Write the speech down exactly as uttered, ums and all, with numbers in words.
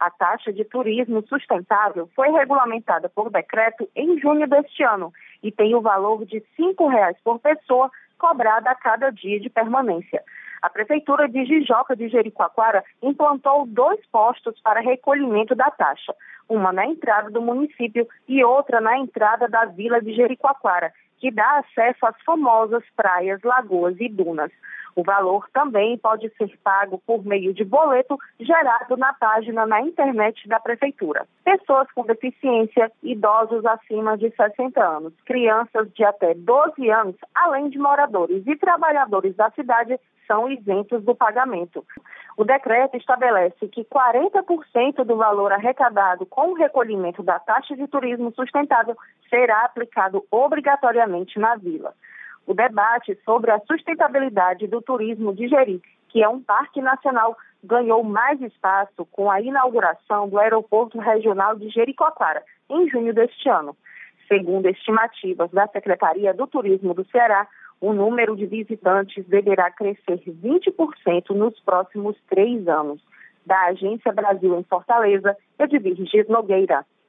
A taxa de turismo sustentável foi regulamentada por decreto em junho deste ano e tem o valor de cinco reais por pessoa cobrada a cada dia de permanência. A Prefeitura de Jijoca de Jericoacoara implantou dois postos para recolhimento da taxa, uma na entrada do município e outra na entrada da vila de Jericoacoara, que dá acesso às famosas praias, lagoas e dunas. O valor também pode ser pago por meio de boleto gerado na página na internet da Prefeitura. Pessoas com deficiência, idosos acima de sessenta anos, crianças de até doze anos, além de moradores e trabalhadores da cidade, são isentos do pagamento. O decreto estabelece que quarenta por cento do valor arrecadado com o recolhimento da taxa de turismo sustentável será aplicado obrigatoriamente na vila. O debate sobre a sustentabilidade do turismo de Jeri, que é um parque nacional, ganhou mais espaço com a inauguração do Aeroporto Regional de Jericoacoara, em junho deste ano. Segundo estimativas da Secretaria do Turismo do Ceará, o número de visitantes deverá crescer vinte por cento nos próximos três anos. Da Agência Brasil em Fortaleza, Edvir Nogueira.